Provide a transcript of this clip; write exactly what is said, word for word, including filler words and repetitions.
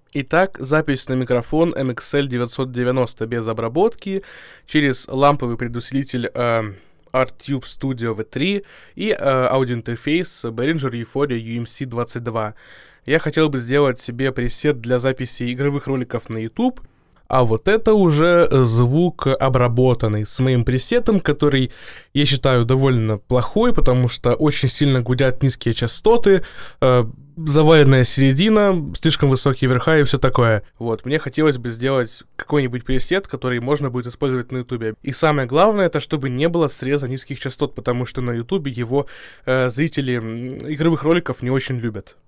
Итак, запись на микрофон эм икс эл девятьсот девяносто без обработки через ламповый предусилитель э, ArtTube Studio ви три и э, аудиоинтерфейс Behringer Euphoria ю эм си двадцать два. Я хотел бы сделать себе пресет для записи игровых роликов на YouTube, а вот это уже звук обработанный с моим пресетом, который я считаю довольно плохой, потому что очень сильно гудят низкие частоты, э, заваленная середина, слишком высокие верха и все такое. Вот, мне хотелось бы сделать какой-нибудь пресет, который можно будет использовать на ютубе. И самое главное, это чтобы не было среза низких частот, потому что на ютубе его э, зрители игровых роликов не очень любят.